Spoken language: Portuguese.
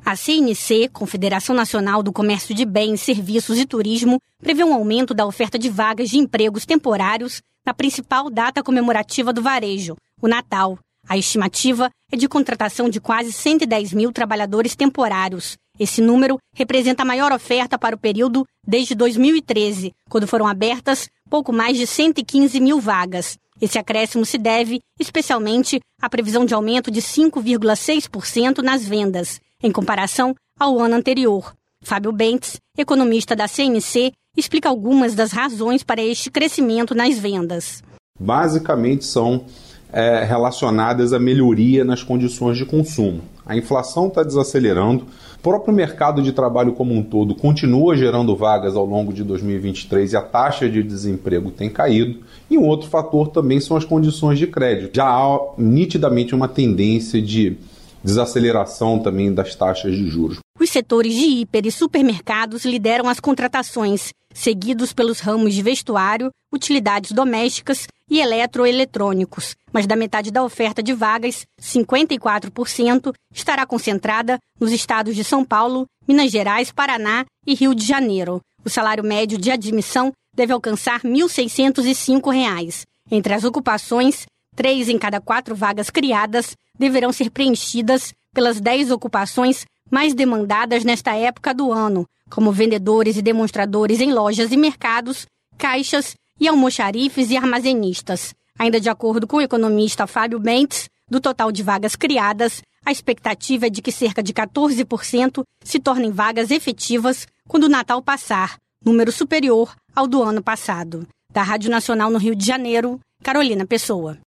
A CNC, Confederação Nacional do Comércio de Bens, Serviços e Turismo, prevê um aumento da oferta de vagas de empregos temporários na principal data comemorativa do varejo, o Natal. A estimativa é de contratação de quase 110 mil trabalhadores temporários. Esse número representa a maior oferta para o período desde 2013, quando foram abertas pouco mais de 115 mil vagas. Esse acréscimo se deve, especialmente, à previsão de aumento de 5,6% nas vendas, em comparação ao ano anterior. Fábio Bentes, economista da CNC, explica algumas das razões para este crescimento nas vendas. Basicamente são relacionadas à melhoria nas condições de consumo. A inflação está desacelerando, o próprio mercado de trabalho como um todo continua gerando vagas ao longo de 2023 e a taxa de desemprego tem caído. E um outro fator também são as condições de crédito. Já há nitidamente uma tendência de desaceleração também das taxas de juros. Os setores de hiper e supermercados lideram as contratações, seguidos pelos ramos de vestuário, utilidades domésticas e eletroeletrônicos. Mas da metade da oferta de vagas, 54% estará concentrada nos estados de São Paulo, Minas Gerais, Paraná e Rio de Janeiro. O salário médio de admissão deve alcançar R$ 1.605. Entre as ocupações, 3 em cada 4 vagas criadas deverão ser preenchidas pelas 10 ocupações mais demandadas nesta época do ano, como vendedores e demonstradores em lojas e mercados, caixas e almoxarifes e armazenistas. Ainda de acordo com o economista Fábio Bentes, do total de vagas criadas, a expectativa é de que cerca de 14% se tornem vagas efetivas quando o Natal passar, número superior ao do ano passado. Da Rádio Nacional no Rio de Janeiro, Carolina Pessoa.